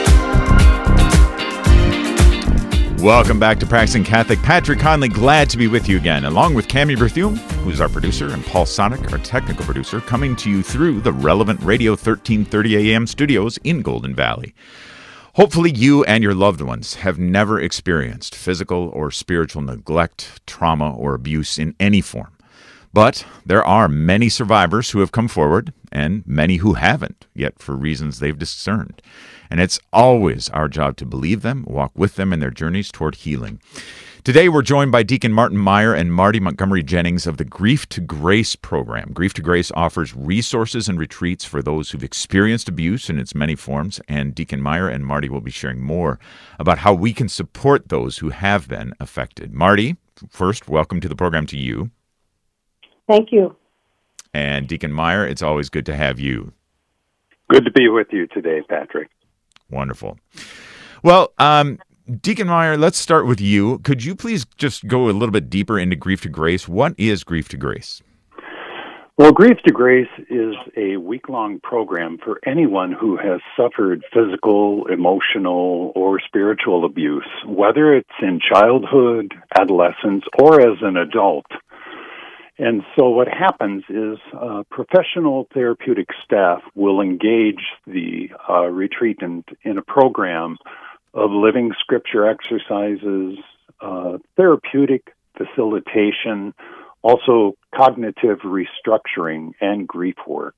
Welcome back to Practicing Catholic. Patrick Conley, glad to be with you again, along with Cami Berthume, who's our producer, and Paul Sonic, our technical producer, coming to you through the Relevant Radio 1330 AM studios in Golden Valley. Hopefully you and your loved ones have never experienced physical or spiritual neglect, trauma, or abuse in any form. But there are many survivors who have come forward, and many who haven't, yet for reasons they've discerned. And it's always our job to believe them, walk with them in their journeys toward healing. Today, we're joined by Deacon Martin Meyer and Marty Montgomery Jennings of the Grief to Grace program. Grief to Grace offers resources and retreats for those who've experienced abuse in its many forms, and Deacon Meyer and Marty will be sharing more about how we can support those who have been affected. Marty, first, welcome to the program to you. Thank you. And Deacon Meyer, it's always good to have you. Good to be with you today, Patrick. Wonderful. Well, Deacon Meyer, let's start with you. Could you please just go a little bit deeper into Grief to Grace? What is Grief to Grace? Well, Grief to Grace is a week-long program for anyone who has suffered physical, emotional, or spiritual abuse, whether it's in childhood, adolescence, or as an adult. And so what happens is professional therapeutic staff will engage the retreatant in a program of living scripture exercises, therapeutic facilitation, also cognitive restructuring, and grief work.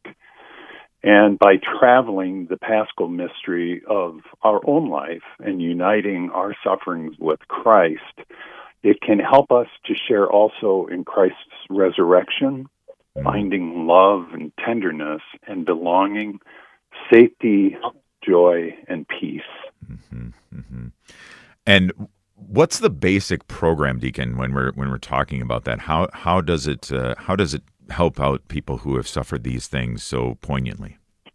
And by traveling the Paschal mystery of our own life and uniting our sufferings with Christ, it can help us to share also in Christ's resurrection, finding love and tenderness and belonging, safety, joy, and peace. Mm-hmm, mm-hmm. And what's the basic program, Deacon, when we're talking about that? How does it help out people who have suffered these things so poignantly?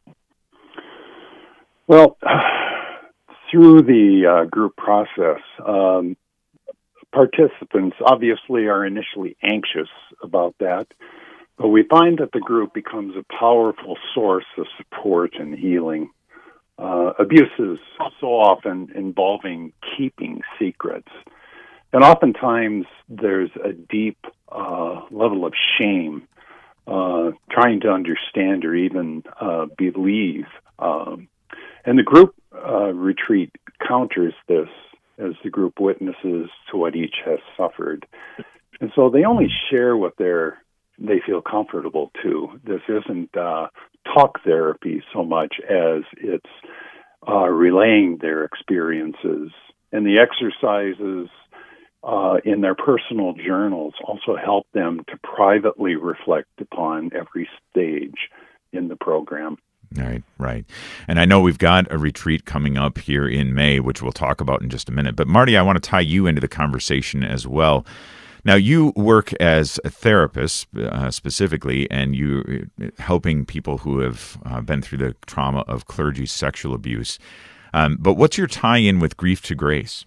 Well, through the group process, participants obviously are initially anxious about that, but we find that the group becomes a powerful source of support and healing. Abuses so often involving keeping secrets, and oftentimes there's a deep level of shame trying to understand or even believe. And the group retreat counters this as the group witnesses to what each has suffered. And so they only share what they feel comfortable to. This isn't talk therapy so much as it's relaying their experiences. And the exercises in their personal journals also help them to privately reflect upon every stage in the program. Right. And I know we've got a retreat coming up here in May, which we'll talk about in just a minute. But Marty, I want to tie you into the conversation as well. Now, you work as a therapist specifically, and you helping people who have been through the trauma of clergy sexual abuse. But what's your tie-in with Grief to Grace?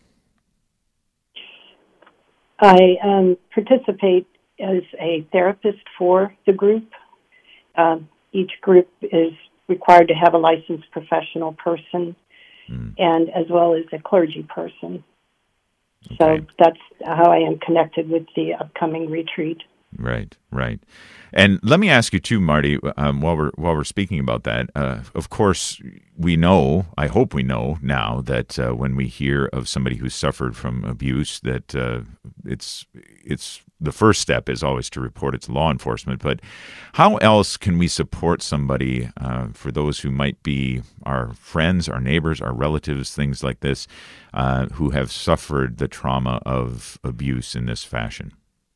I participate as a therapist for the group. Each group is required to have a licensed professional person and as well as a clergy person. Okay. So that's how I am connected with the upcoming retreat. Right. And let me ask you too, Marty, while we're speaking about that, of course, we know, I hope we know now that when we hear of somebody who's suffered from abuse, that it's the first step is always to report it to law enforcement. But how else can we support somebody, for those who might be our friends, our neighbors, our relatives, things like this, who have suffered the trauma of abuse in this fashion?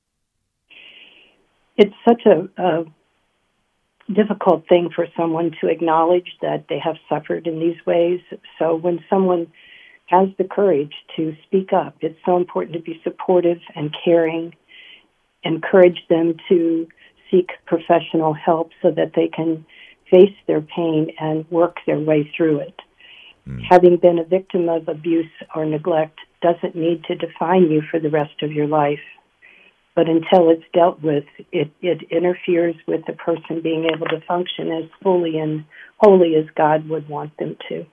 It's such a difficult thing for someone to acknowledge that they have suffered in these ways. So when someone has the courage to speak up, it's so important to be supportive and caring, encourage them to seek professional help so that they can face their pain and work their way through it. Having been a victim of abuse or neglect doesn't need to define you for the rest of your life. But until it's dealt with, it interferes with the person being able to function as fully and wholly as God would want them to.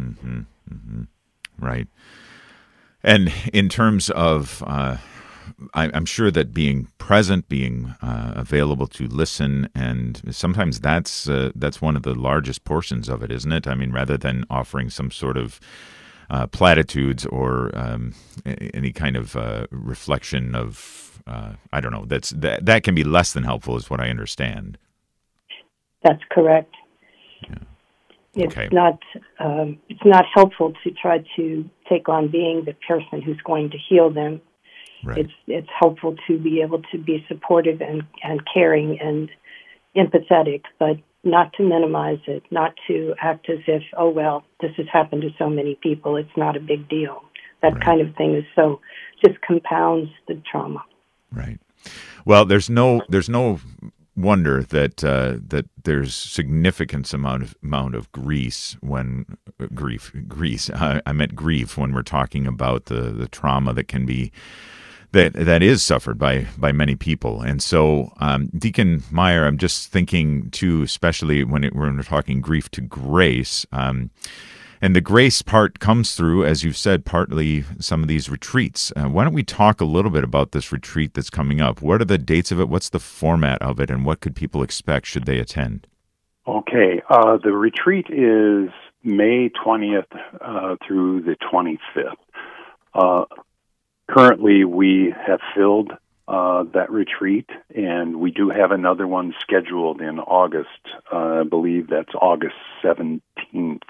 Right. And in terms of, I'm sure that being present, being available to listen, and sometimes that's one of the largest portions of it, isn't it? I mean, rather than offering some sort of platitudes or any kind of reflection of, I don't know, that can be less than helpful, is what I understand. That's correct. Yeah. Okay. It's not helpful to try to take on being the person who's going to heal them. Right. It's helpful to be able to be supportive and caring and empathetic, but not to minimize it, not to act as if, oh, well, this has happened to so many people, it's not a big deal. That kind of thing just compounds the trauma. Right. Well, there's no wonder that that there's significant amount of grief when we're talking about the trauma that can be that is suffered by many people. And so, Deacon Meyer, I'm just thinking too, especially when we're talking grief to grace. And the grace part comes through, as you've said, partly some of these retreats. Why don't we talk a little bit about this retreat that's coming up? What are the dates of it? What's the format of it? And what could people expect should they attend? Okay. The retreat is May 20th through the 25th. Currently, we have filled that retreat, and we do have another one scheduled in August. I believe that's August 17th.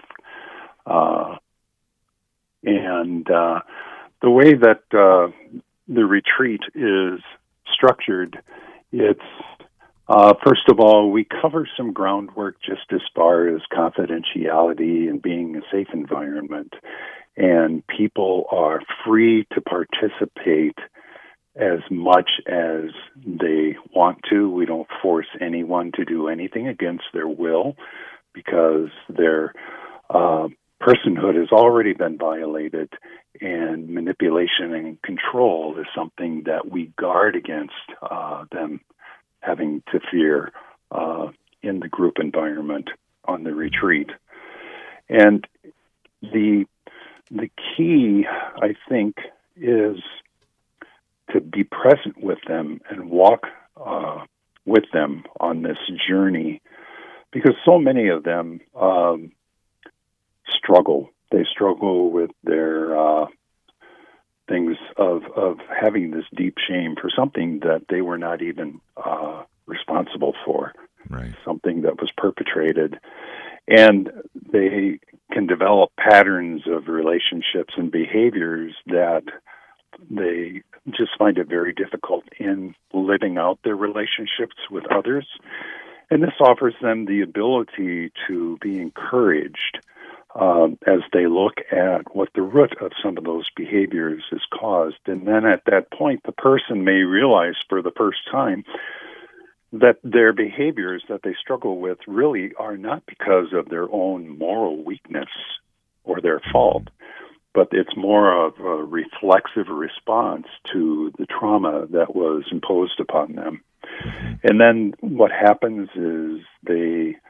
And the way that the retreat is structured, it's first of all, we cover some groundwork just as far as confidentiality and being a safe environment, and people are free to participate as much as they want to. We don't force anyone to do anything against their will, because their personhood has already been violated, and manipulation and control is something that we guard against them having to fear in the group environment on the retreat. And the key, I think, is to be present with them and walk with them on this journey, because so many of them struggle. They struggle with their things of having this deep shame for something that they were not even responsible for, right? Something that was perpetrated. And they can develop patterns of relationships and behaviors that they just find it very difficult in living out their relationships with others. And this offers them the ability to be encouraged as they look at what the root of some of those behaviors is caused. And then at that point, the person may realize for the first time that their behaviors that they struggle with really are not because of their own moral weakness or their fault, but it's more of a reflexive response to the trauma that was imposed upon them. And then what happens is they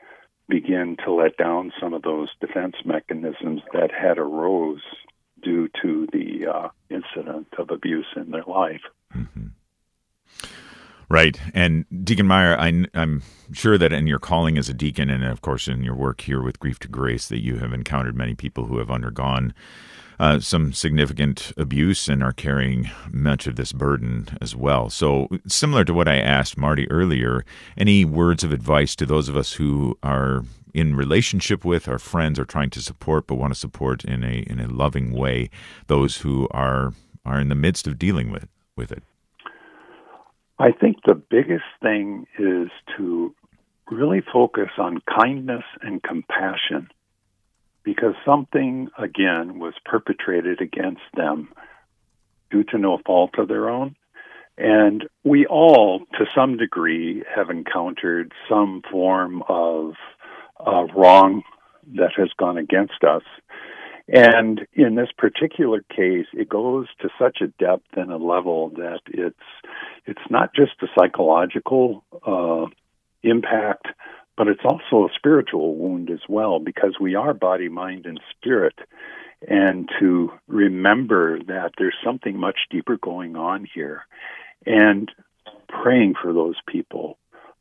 begin to let down some of those defense mechanisms that had arose due to the incident of abuse in their life. Mm-hmm. Right. And Deacon Meyer, I'm sure that in your calling as a deacon and, of course, in your work here with Grief to Grace, that you have encountered many people who have undergone some significant abuse and are carrying much of this burden as well. So similar to what I asked Marty earlier, any words of advice to those of us who are in relationship with our friends or trying to support but want to support in a loving way those who are in the midst of dealing with it? I think the biggest thing is to really focus on kindness and compassion, because something, again, was perpetrated against them due to no fault of their own. And we all, to some degree, have encountered some form of wrong that has gone against us. And in this particular case, it goes to such a depth and a level that it's not just a psychological impact, but it's also a spiritual wound as well, because we are body, mind, and spirit. And to remember that there's something much deeper going on here, and praying for those people.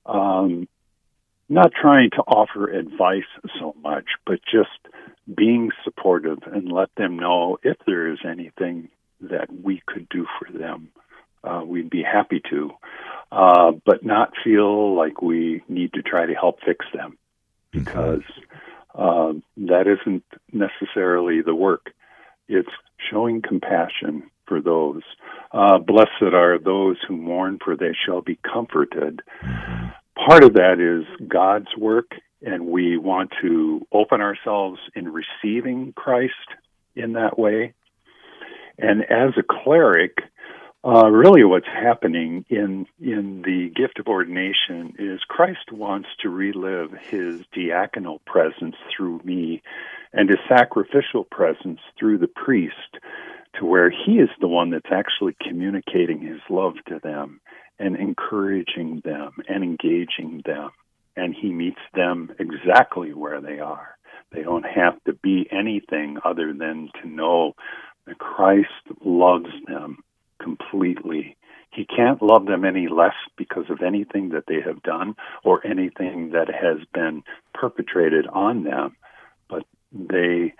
Not trying to offer advice so much, but just being supportive and let them know if there is anything that we could do for them. We'd be happy to, but not feel like we need to try to help fix them, because that isn't necessarily the work. It's showing compassion for those. Blessed are those who mourn, for they shall be comforted. Part of that is God's work, and we want to open ourselves in receiving Christ in that way. And as a cleric, really what's happening in the gift of ordination is Christ wants to relive his diaconal presence through me and his sacrificial presence through the priest, to where he is the one that's actually communicating his love to them and encouraging them and engaging them. And he meets them exactly where they are. They don't have to be anything other than to know that Christ loves them completely. He can't love them any less because of anything that they have done or anything that has been perpetrated on them. But they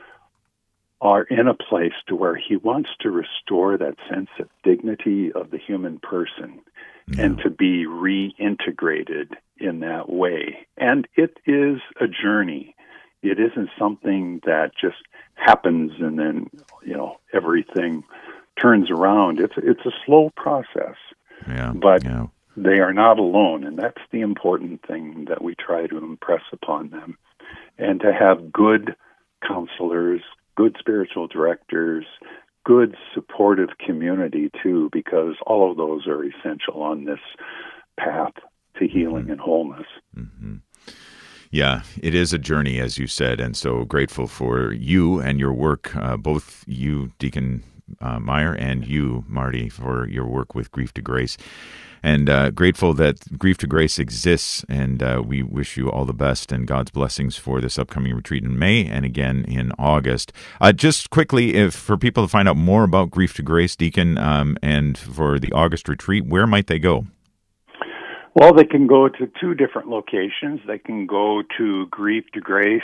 are in a place to where he wants to restore that sense of dignity of the human person and to be reintegrated in that way. And it is a journey. It isn't something that just happens and then, everything turns around. It's a slow process. But they are not alone, and that's the important thing that we try to impress upon them. And to have good counselors, good spiritual directors, good supportive community too, because all of those are essential on this path to healing and wholeness. Yeah, it is a journey, as you said, and so grateful for you and your work, both you, Deacon Meyer, and you, Marty, for your work with Grief to Grace. And grateful that Grief to Grace exists, and we wish you all the best and God's blessings for this upcoming retreat in May and again in August. Just quickly, for people to find out more about Grief to Grace, Deacon, and for the August retreat, where might they go? Well, they can go to two different locations. They can go to Grief to Grace.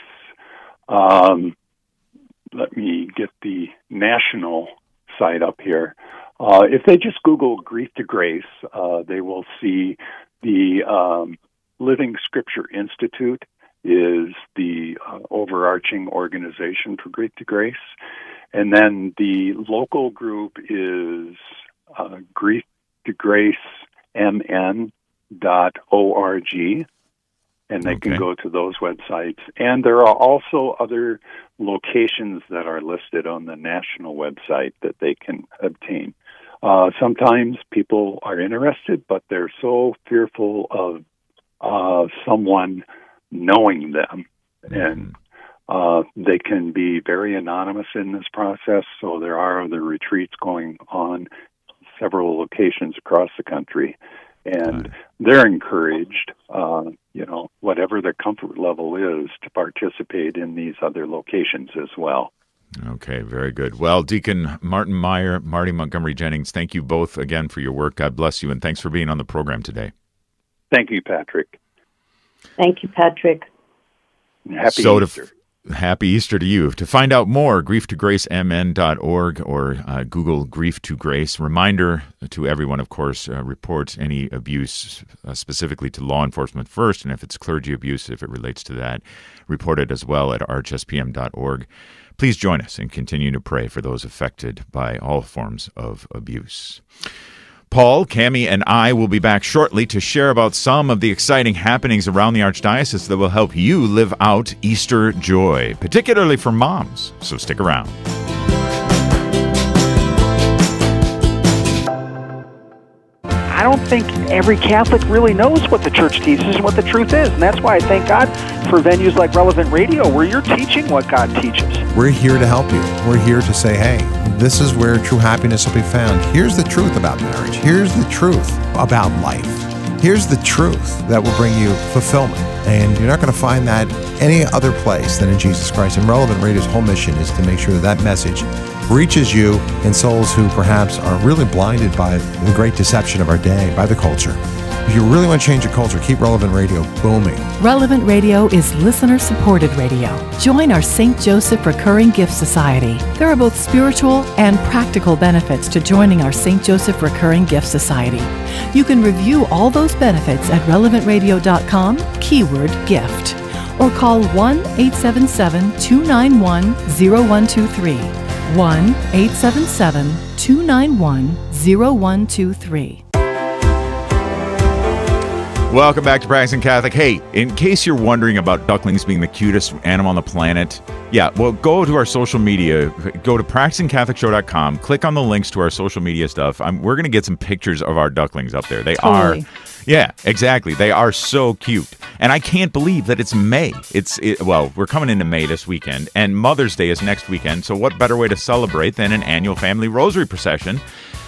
Let me get the national site up here. If they just Google Grief to Grace, they will see the Living Scripture Institute is the overarching organization for Grief to Grace. And then the local group is grieftogracemn.org, and they can go to those websites. And there are also other locations that are listed on the national website that they can obtain. Sometimes people are interested, but they're so fearful of someone knowing them. And they can be very anonymous in this process, so there are other retreats going on several locations across the country. And they're encouraged, whatever their comfort level is, to participate in these other locations as well. Okay, very good. Well, Deacon Martin Meyer, Marty Montgomery Jennings, thank you both again for your work. God bless you, and thanks for being on the program today. Thank you, Patrick. Thank you, Patrick. Happy Easter. Happy Easter to you. To find out more, grieftogracemn.org or Google Grief to Grace. Reminder to everyone, of course, report any abuse specifically to law enforcement first, and if it's clergy abuse, if it relates to that, report it as well at rhspm.org. Please join us and continue to pray for those affected by all forms of abuse. Paul, Cammie, and I will be back shortly to share about some of the exciting happenings around the Archdiocese that will help you live out Easter joy, particularly for moms. So stick around. I don't think every Catholic really knows what the Church teaches and what the truth is. And that's why I thank God for venues like Relevant Radio, where you're teaching what God teaches. We're here to help you. We're here to say, hey, this is where true happiness will be found. Here's the truth about marriage. Here's the truth about life. Here's the truth that will bring you fulfillment. And you're not going to find that any other place than in Jesus Christ. And Relevant Radio's whole mission is to make sure that that message reaches you and souls who perhaps are really blinded by the great deception of our day, by the culture. If you really want to change the culture, keep Relevant Radio booming. Relevant Radio is listener-supported radio. Join our St. Joseph Recurring Gift Society. There are both spiritual and practical benefits to joining our St. Joseph Recurring Gift Society. You can review all those benefits at relevantradio.com, keyword gift, or call 1-877-291-0123. 1-877-291-0123. Welcome back to Practicing Catholic. Hey, in case you're wondering about ducklings being the cutest animal on the planet, go to our social media. Go to practicingcatholicshow.com. Click on the links to our social media stuff. We're going to get some pictures of our ducklings up there. They are, exactly. They are so cute. And I can't believe that it's May. We're coming into May this weekend, and Mother's Day is next weekend. So what better way to celebrate than an annual family rosary procession?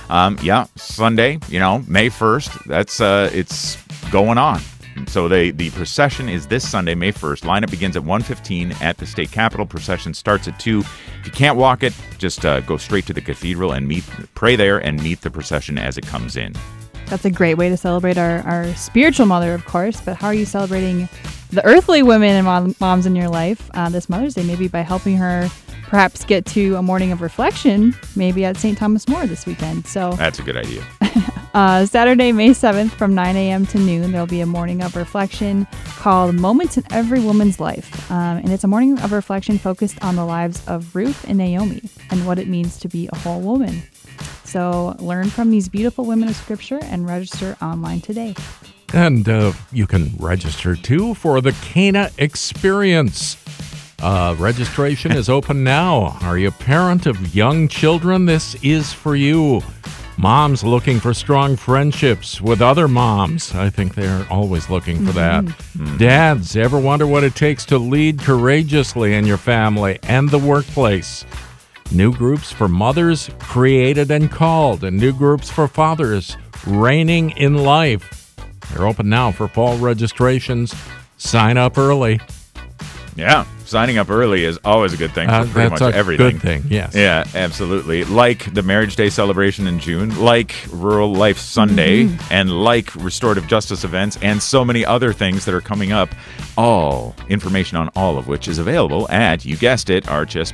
Sunday, May 1st. That's it's going on. So the procession is this Sunday, May 1st. Lineup begins at 1:15 at the state capitol. Procession starts at 2. If you can't walk it, just go straight to the cathedral and pray there and meet the procession as it comes in. That's a great way to celebrate our spiritual mother, of course, but how are you celebrating the earthly women and moms in your life this Mother's Day? Maybe by helping her perhaps get to a morning of reflection, maybe at St. Thomas More this weekend. So that's a good idea. Saturday, May 7th from 9 a.m. to noon, there'll be a morning of reflection called Moments in Every Woman's Life. And it's a morning of reflection focused on the lives of Ruth and Naomi and what it means to be a whole woman. So learn from these beautiful women of Scripture and register online today. And you can register, too, for the Cana Experience. Registration is open now. Are you a parent of young children? This is for you. Moms looking for strong friendships with other moms. I think they're always looking for that. Mm-hmm. Dads, ever wonder what it takes to lead courageously in your family and the workplace? New groups for mothers created and called, and new groups for fathers reigning in life. They're open now for fall registrations. Sign up early. Yeah, signing up early is always a good thing for pretty much everything. Good thing, yes. Yeah, absolutely. Like the Marriage Day celebration in June, like Rural Life Sunday, and like restorative justice events, and so many other things that are coming up. All information on all of which is available at, you guessed it,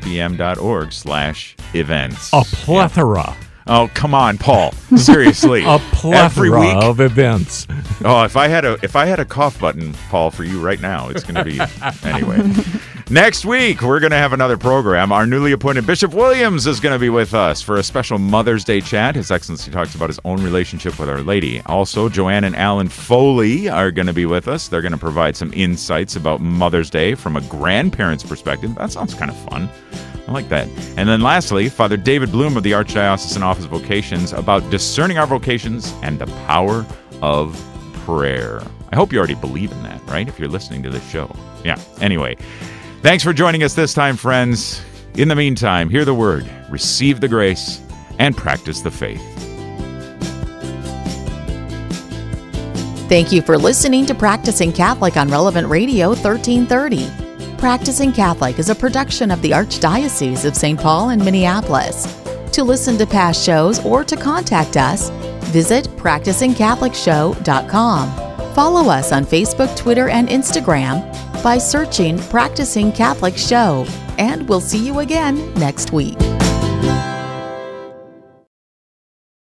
rhspm.org/events. A plethora. Yeah. Oh, come on, Paul. Seriously. A plethora of events. Oh, if I had a cough button, Paul, for you right now, it's going to be anyway. Next week, we're going to have another program. Our newly appointed Bishop Williams is going to be with us for a special Mother's Day chat. His Excellency talks about his own relationship with Our Lady. Also, Joanne and Alan Foley are going to be with us. They're going to provide some insights about Mother's Day from a grandparent's perspective. That sounds kind of fun. I like that. And then lastly, Father David Bloom of the Archdiocesan Office of Vocations about discerning our vocations and the power of prayer. I hope you already believe in that, right? If you're listening to this show. Yeah. Anyway, thanks for joining us this time, friends. In the meantime, hear the word, receive the grace, and practice the faith. Thank you for listening to Practicing Catholic on Relevant Radio 1330. Practicing Catholic is a production of the Archdiocese of St. Paul and Minneapolis. To listen to past shows or to contact us, visit practicingcatholicshow.com. Follow us on Facebook, Twitter, and Instagram by searching Practicing Catholic Show. And we'll see you again next week.